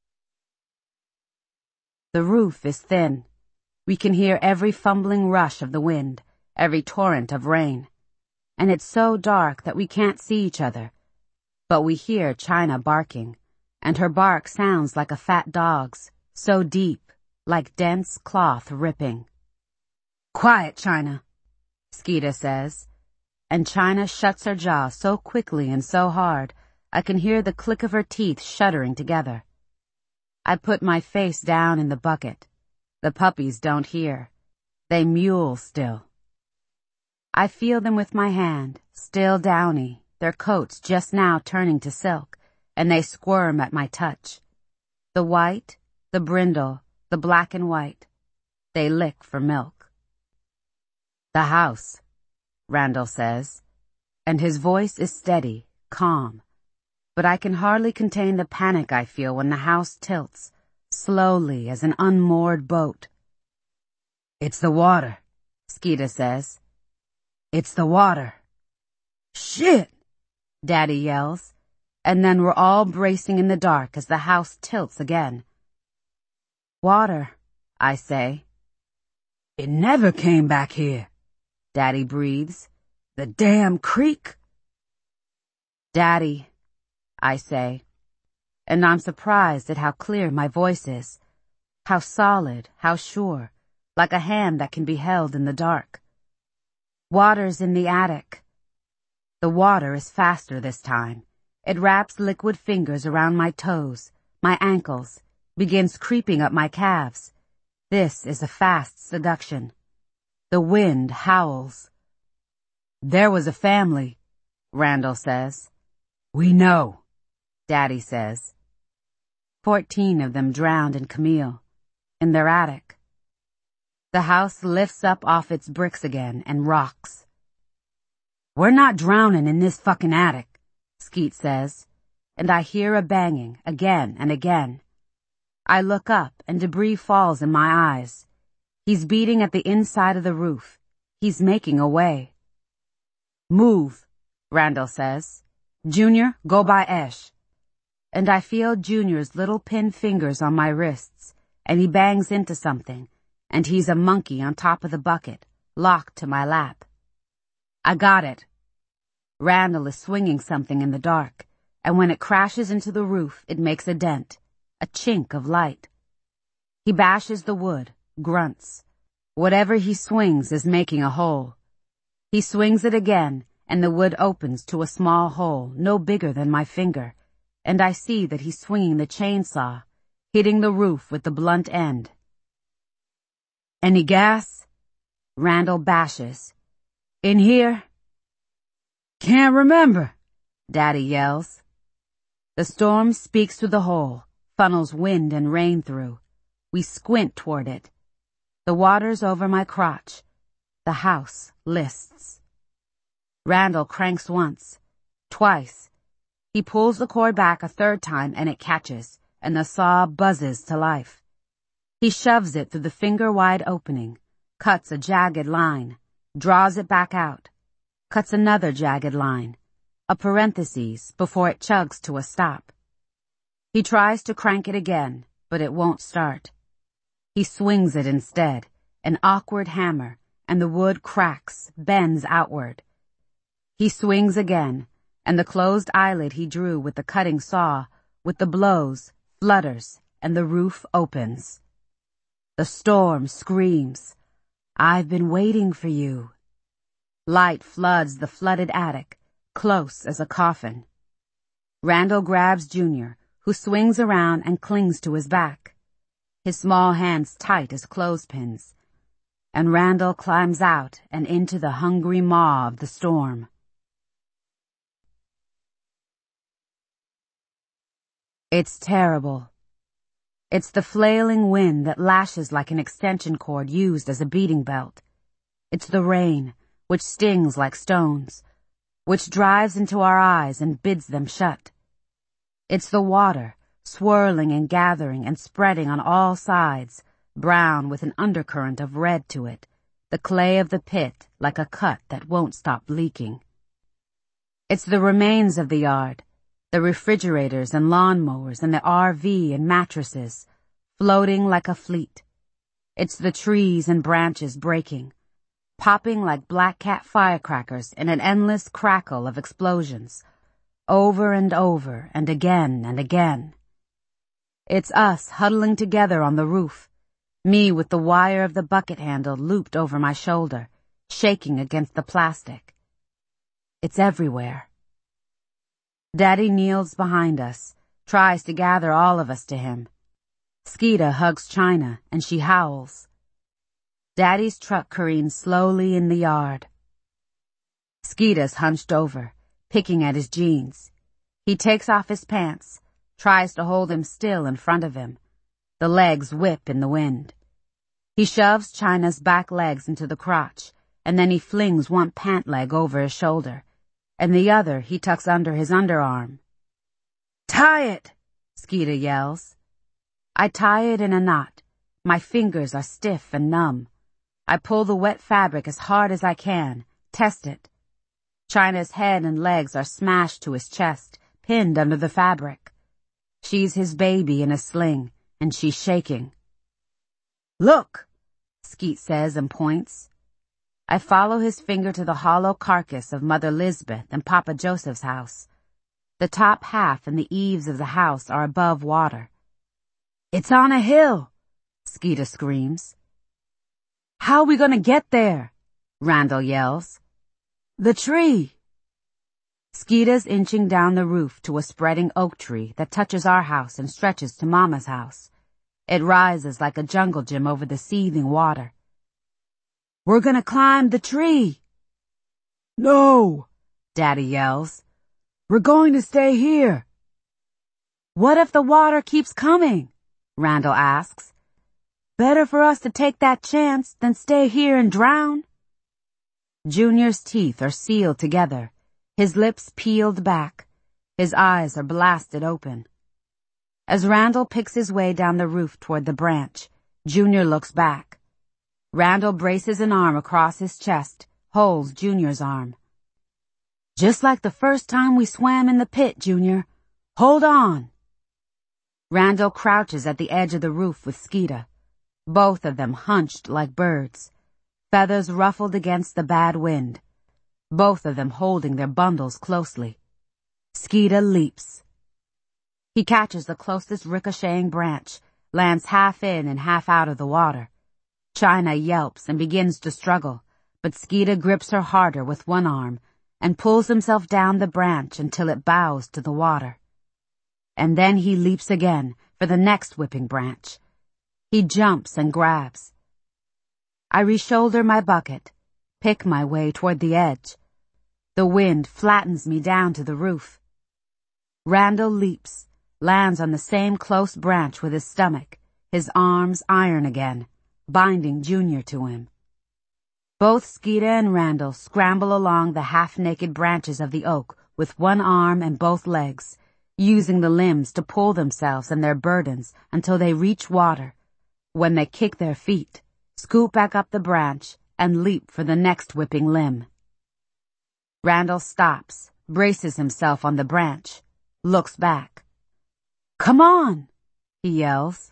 The roof is thin. We can hear every fumbling rush of the wind, every torrent of rain. And it's so dark that we can't see each other. But we hear China barking, and her bark sounds like a fat dog's, so deep, like dense cloth ripping. Quiet, China, Skeeta says, and China shuts her jaw so quickly and so hard, I can hear the click of her teeth shuddering together. I put my face down in the bucket. The puppies don't hear. They mule still. I feel them with my hand, still downy, their coats just now turning to silk, and they squirm at my touch. The white, the brindle, the black and white, they lick for milk. The house, Randall says, and his voice is steady, calm, but I can hardly contain the panic I feel when the house tilts, slowly as an unmoored boat. It's the water, Skeeta says. It's the water. Shit, Daddy yells, and then we're all bracing in the dark as the house tilts again. Water, I say. It never came back here, Daddy breathes. The damn creek. Daddy, I say, and I'm surprised at how clear my voice is, how solid, how sure, like a hand that can be held in the dark. Water's in the attic. The water is faster this time. It wraps liquid fingers around my toes, my ankles, begins creeping up my calves. This is a fast seduction. The wind howls. There was a family, Randall says. We know, Daddy says. Fourteen of them drowned in Camille, in their attic. The house lifts up off its bricks again and rocks. We're not drowning in this fucking attic, Skeet says, and I hear a banging again and again. I look up and debris falls in my eyes. He's beating at the inside of the roof. He's making a way. Move, Randall says. Junior, go by Esh. And I feel Junior's little pin fingers on my wrists, and he bangs into something, and he's a monkey on top of the bucket, locked to my lap. I got it. Randall is swinging something in the dark, and when it crashes into the roof, it makes a dent, a chink of light. He bashes the wood, grunts. Whatever he swings is making a hole. He swings it again, and the wood opens to a small hole no bigger than my finger, and I see that he's swinging the chainsaw, hitting the roof with the blunt end. Any gas? Randall bashes. In here? Can't remember, Daddy yells. The storm speaks through the hole, funnels wind and rain through. We squint toward it. The water's over my crotch. The house lists. Randall cranks once, twice. He pulls the cord back a third time and it catches, and the saw buzzes to life. He shoves it through the finger-wide opening, cuts a jagged line, draws it back out, cuts another jagged line, a parenthesis before it chugs to a stop. He tries to crank it again, but it won't start. He swings it instead, an awkward hammer, and the wood cracks, bends outward. He swings again, and the closed eyelid he drew with the cutting saw, with the blows, flutters, and the roof opens. The storm screams, I've been waiting for you. Light floods the flooded attic, close as a coffin. Randall grabs Junior, who swings around and clings to his back, his small hands tight as clothespins, and Randall climbs out and into the hungry maw of the storm. It's terrible. It's the flailing wind that lashes like an extension cord used as a beating belt. It's the rain, which stings like stones. which drives into our eyes and bids them shut. It's the water, swirling and gathering and spreading on all sides, brown with an undercurrent of red to it, the clay of the pit like a cut that won't stop leaking. It's the remains of the yard, the refrigerators and lawnmowers and the R V and mattresses, floating like a fleet. It's the trees and branches breaking, popping like black cat firecrackers in an endless crackle of explosions, over and over and again and again. It's us huddling together on the roof, me with the wire of the bucket handle looped over my shoulder, shaking against the plastic. It's everywhere. Daddy kneels behind us, tries to gather all of us to him. Skeeta hugs China, and she howls. Daddy's truck careens slowly in the yard. Skeeta's hunched over, picking at his jeans. He takes off his pants, tries to hold him still in front of him. The legs whip in the wind. He shoves China's back legs into the crotch, and then he flings one pant leg over his shoulder, and the other he tucks under his underarm. "Tie it!" Skeeta yells. I tie it in a knot. My fingers are stiff and numb. I pull the wet fabric as hard as I can, test it. China's head and legs are smashed to his chest, pinned under the fabric. She's his baby in a sling, and she's shaking. "Look," Skeet says and points. I follow his finger to the hollow carcass of Mother Lisbeth and Papa Joseph's house. The top half and the eaves of the house are above water. "It's on a hill," Skeeta screams. "How we gonna get there?" Randall yells. "The tree." Skeeta's inching down the roof to a spreading oak tree that touches our house and stretches to Mama's house. It rises like a jungle gym over the seething water. "We're gonna climb the tree." "No," Daddy yells. "We're going to stay here." "What if the water keeps coming?" Randall asks. "Better for us to take that chance than stay here and drown." Junior's teeth are sealed together, his lips peeled back, his eyes are blasted open. As Randall picks his way down the roof toward the branch, Junior looks back. Randall braces an arm across his chest, holds Junior's arm. "Just like the first time we swam in the pit, Junior. Hold on." Randall crouches at the edge of the roof with Skeeta, both of them hunched like birds, feathers ruffled against the bad wind, both of them holding their bundles closely. Skeeta leaps. He catches the closest ricocheting branch, lands half in and half out of the water. China yelps and begins to struggle, but Skeeta grips her harder with one arm and pulls himself down the branch until it bows to the water. And then he leaps again for the next whipping branch. He jumps and grabs. I re-shoulder my bucket, pick my way toward the edge. The wind flattens me down to the roof. Randall leaps, lands on the same close branch with his stomach, his arms iron again, binding Junior to him. Both Skeeta and Randall scramble along the half-naked branches of the oak with one arm and both legs, using the limbs to pull themselves and their burdens until they reach water, when they kick their feet, scoop back up the branch, and leap for the next whipping limb. Randall stops, braces himself on the branch, looks back. "Come on!" he yells.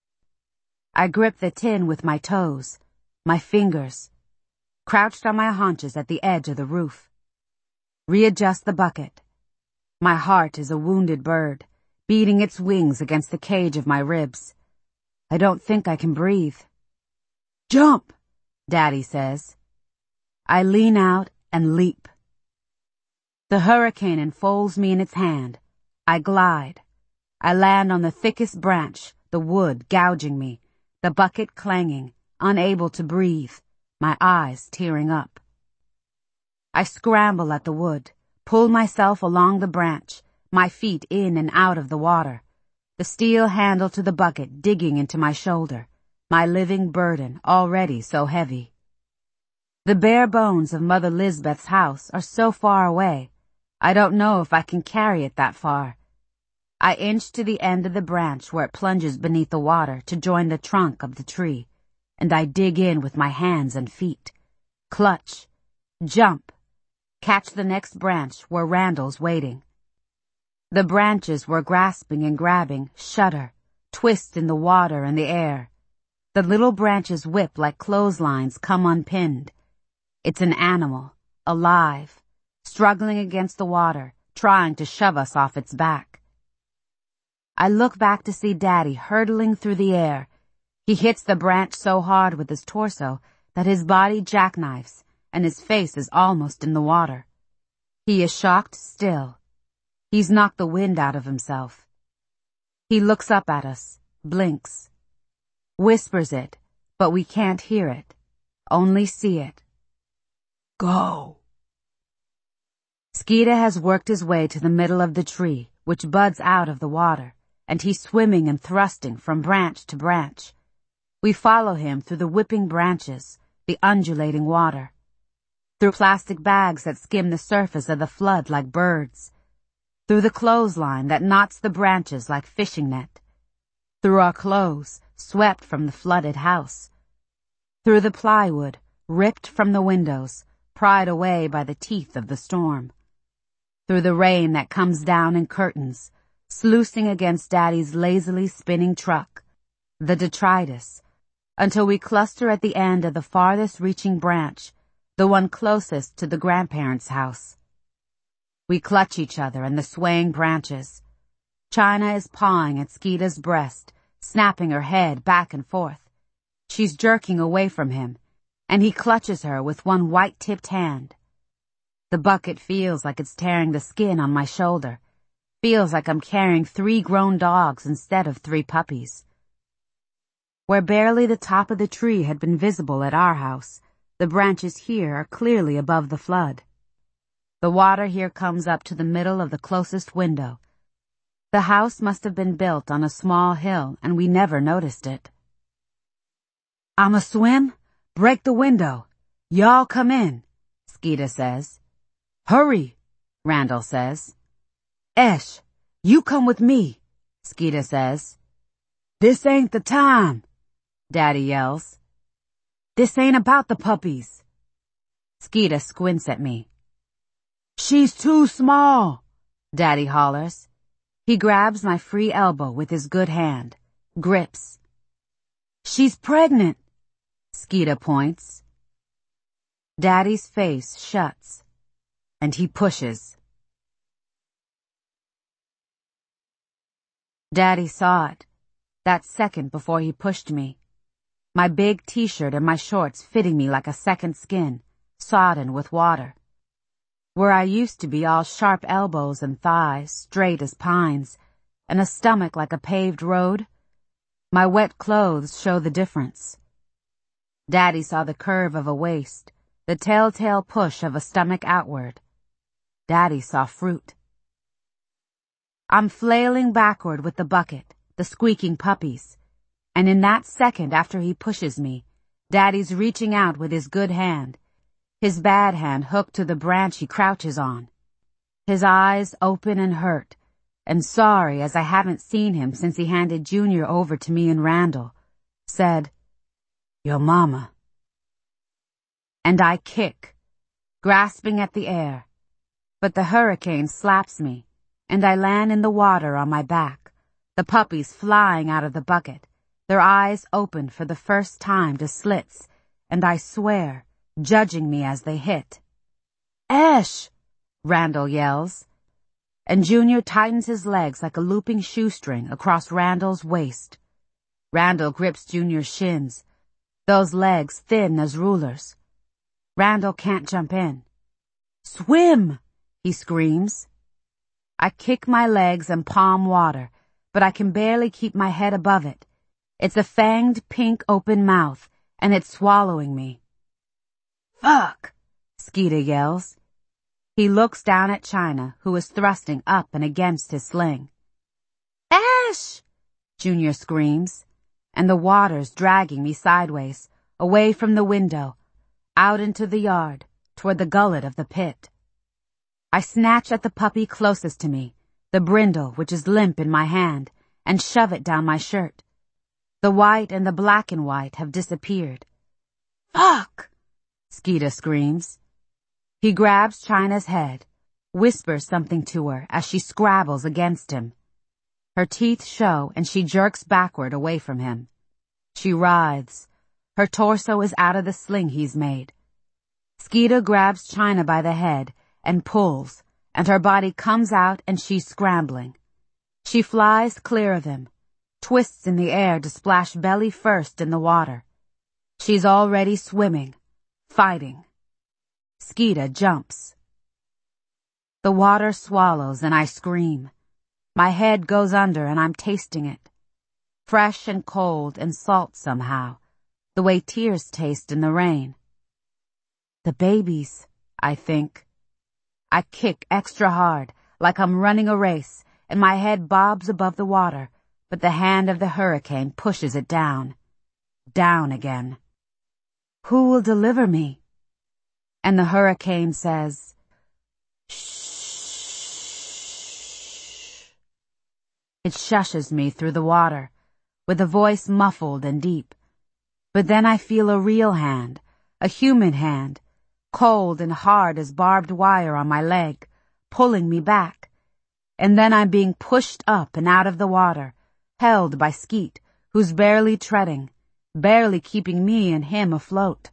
I grip the tin with my toes, my fingers, crouched on my haunches at the edge of the roof. Readjust the bucket. My heart is a wounded bird, beating its wings against the cage of my ribs. I don't think I can breathe. "Jump," Daddy says. I lean out and leap. The hurricane enfolds me in its hand. I glide. I land on the thickest branch, the wood gouging me, the bucket clanging, unable to breathe, my eyes tearing up. I scramble at the wood, pull myself along the branch, my feet in and out of the water, the steel handle to the bucket digging into my shoulder, my living burden already so heavy. The bare bones of Mother Lisbeth's house are so far away, I don't know if I can carry it that far. I inch to the end of the branch where it plunges beneath the water to join the trunk of the tree, and I dig in with my hands and feet, clutch, jump, catch the next branch where Randall's waiting. The branches we're grasping and grabbing shudder, twist in the water and the air. The little branches whip like clotheslines come unpinned. It's an animal, alive, struggling against the water, trying to shove us off its back. I look back to see Daddy hurtling through the air. He hits the branch so hard with his torso that his body jackknifes and his face is almost in the water. He is shocked still. He's knocked the wind out of himself. He looks up at us, blinks, whispers it, but we can't hear it, only see it. Go. Skeeta has worked his way to the middle of the tree, which buds out of the water, and he's swimming and thrusting from branch to branch. We follow him through the whipping branches, the undulating water, through plastic bags that skim the surface of the flood like birds, through the clothesline that knots the branches like fishing net, through our clothes swept from the flooded house, through the plywood ripped from the windows, pried away by the teeth of the storm, through the rain that comes down in curtains, sluicing against Daddy's lazily spinning truck, the detritus, until we cluster at the end of the farthest reaching branch, the one closest to the grandparents' house. We clutch each other in the swaying branches. China is pawing at Skeeta's breast, snapping her head back and forth. She's jerking away from him, and he clutches her with one white-tipped hand. The bucket feels like it's tearing the skin on my shoulder, feels like I'm carrying three grown dogs instead of three puppies. Where barely the top of the tree had been visible at our house, the branches here are clearly above the flood. The water here comes up to the middle of the closest window. The house must have been built on a small hill, and we never noticed it. "I'ma swim? Break the window. Y'all come in," Skeeta says. "Hurry," Randall says. "Esh, you come with me," Skeeta says. "This ain't the time," Daddy yells. "This ain't about the puppies." Skeeta squints at me. "She's too small," Daddy hollers. He grabs my free elbow with his good hand, grips. "She's pregnant," Skeeta points. Daddy's face shuts, and he pushes. Daddy saw it, that second before he pushed me. My big t-shirt and my shorts fitting me like a second skin, sodden with water. Where I used to be all sharp elbows and thighs, straight as pines, and a stomach like a paved road, my wet clothes show the difference. Daddy saw the curve of a waist, the telltale push of a stomach outward. Daddy saw fruit. I'm flailing backward with the bucket, the squeaking puppies, and in that second after he pushes me, Daddy's reaching out with his good hand, his bad hand hooked to the branch he crouches on. His eyes open and hurt, and sorry as I haven't seen him since he handed Junior over to me and Randall, said, "Your mama." And I kick, grasping at the air, but the hurricane slaps me, and I land in the water on my back, the puppies flying out of the bucket, their eyes open for the first time to slits, and I swear, judging me as they hit. "Esh!" Randall yells, and Junior tightens his legs like a looping shoestring across Randall's waist. Randall grips Junior's shins, those legs thin as rulers. Randall can't jump in. "Swim!" he screams. I kick my legs and palm water, but I can barely keep my head above it. It's a fanged pink open mouth, and it's swallowing me. "Fuck!" Skeeta yells. He looks down at China, who is thrusting up and against his sling. "Ash!" Junior screams, and the water's dragging me sideways, away from the window, out into the yard, toward the gullet of the pit. I snatch at the puppy closest to me, the brindle which is limp in my hand, and shove it down my shirt. The white and the black and white have disappeared. "Fuck!" Skeeter screams. He grabs China's head, whispers something to her as she scrabbles against him. Her teeth show and she jerks backward away from him. She writhes. Her torso is out of the sling he's made. Skeeter grabs China by the head and pulls, and her body comes out and she's scrambling. She flies clear of him, twists in the air to splash belly first in the water. She's already swimming, fighting. Skeeter jumps. The water swallows and I scream. My head goes under and I'm tasting it. Fresh and cold and salt somehow, the way tears taste in the rain. The babies, I think. I kick extra hard, like I'm running a race, and my head bobs above the water, but the hand of the hurricane pushes it down. Down again. Who will deliver me? And the hurricane says, "Shh." It shushes me through the water, with a voice muffled and deep. But then I feel a real hand, a human hand, cold and hard as barbed wire on my leg, pulling me back. And then I'm being pushed up and out of the water, held by Skeet, who's barely treading, barely keeping me and him afloat.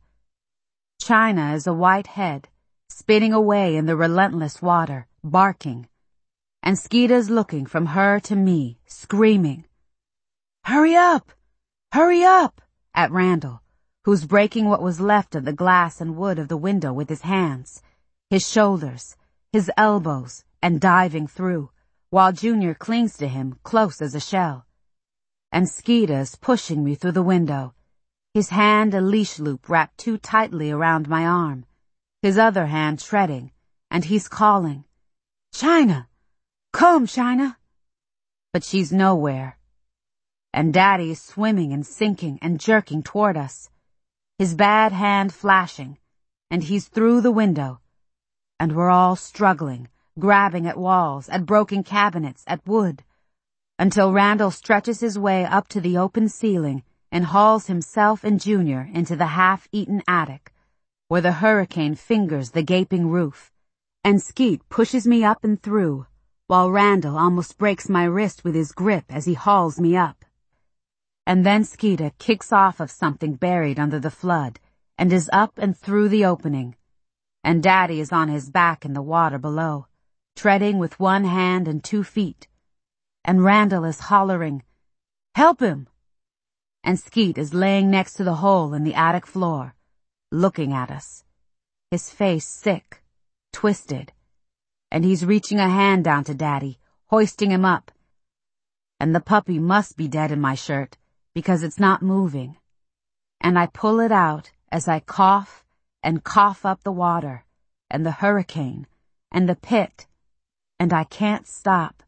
China is a white head, spinning away in the relentless water, barking. And Skeeter's looking from her to me, screaming, "Hurry up! Hurry up!" at Randall, who's breaking what was left of the glass and wood of the window with his hands, his shoulders, his elbows, and diving through, while Junior clings to him close as a shell. And Skeeter's pushing me through the window, his hand a leash loop wrapped too tightly around my arm, his other hand treading, and he's calling, "China! Come, China!" But she's nowhere. And Daddy is swimming and sinking and jerking toward us, his bad hand flashing, and he's through the window, and we're all struggling, grabbing at walls, at broken cabinets, at wood, until Randall stretches his way up to the open ceiling and hauls himself and Junior into the half-eaten attic, where the hurricane fingers the gaping roof, and Skeet pushes me up and through, while Randall almost breaks my wrist with his grip as he hauls me up. And then Skeeter kicks off of something buried under the flood and is up and through the opening, and Daddy is on his back in the water below, treading with one hand and two feet, and Randall is hollering, "Help him!" And Skeet is laying next to the hole in the attic floor, looking at us, his face sick, twisted, and he's reaching a hand down to Daddy, hoisting him up. And the puppy must be dead in my shirt, because it's not moving. And I pull it out as I cough and cough up the water, and the hurricane, and the pit, and I can't stop.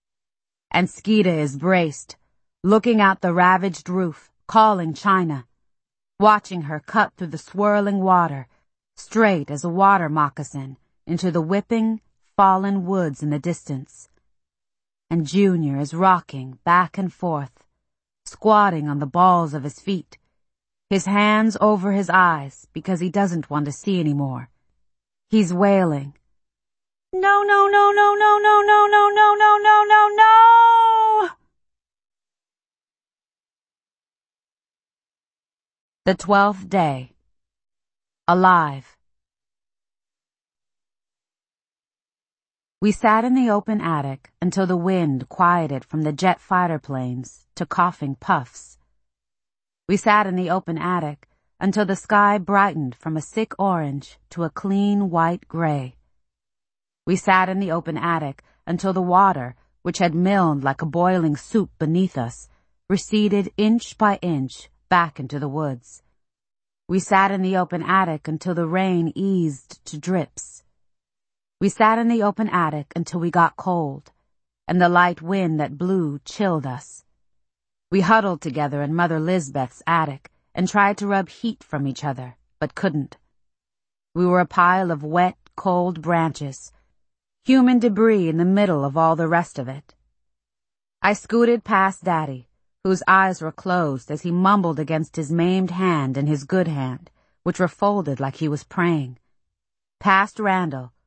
And Skeeter is braced, looking out the ravaged roof, calling China, watching her cut through the swirling water, straight as a water moccasin, into the whipping, fallen woods in the distance. And Junior is rocking back and forth, squatting on the balls of his feet, his hands over his eyes because he doesn't want to see anymore. He's wailing, "No, no, no, no, no, no, no, no, no, no, no, no, no!" The twelfth day. Alive. We sat in the open attic until the wind quieted from the jet fighter planes to coughing puffs. We sat in the open attic until the sky brightened from a sick orange to a clean white gray. We sat in the open attic until the water, which had milled like a boiling soup beneath us, receded inch by inch back into the woods. We sat in the open attic until the rain eased to drips. We sat in the open attic until we got cold, and the light wind that blew chilled us. We huddled together in Mother Lisbeth's attic and tried to rub heat from each other, but couldn't. We were a pile of wet, cold branches, human debris in the middle of all the rest of it. I scooted past Daddy, whose eyes were closed as he mumbled against his maimed hand and his good hand, which were folded like he was praying. Past Randall,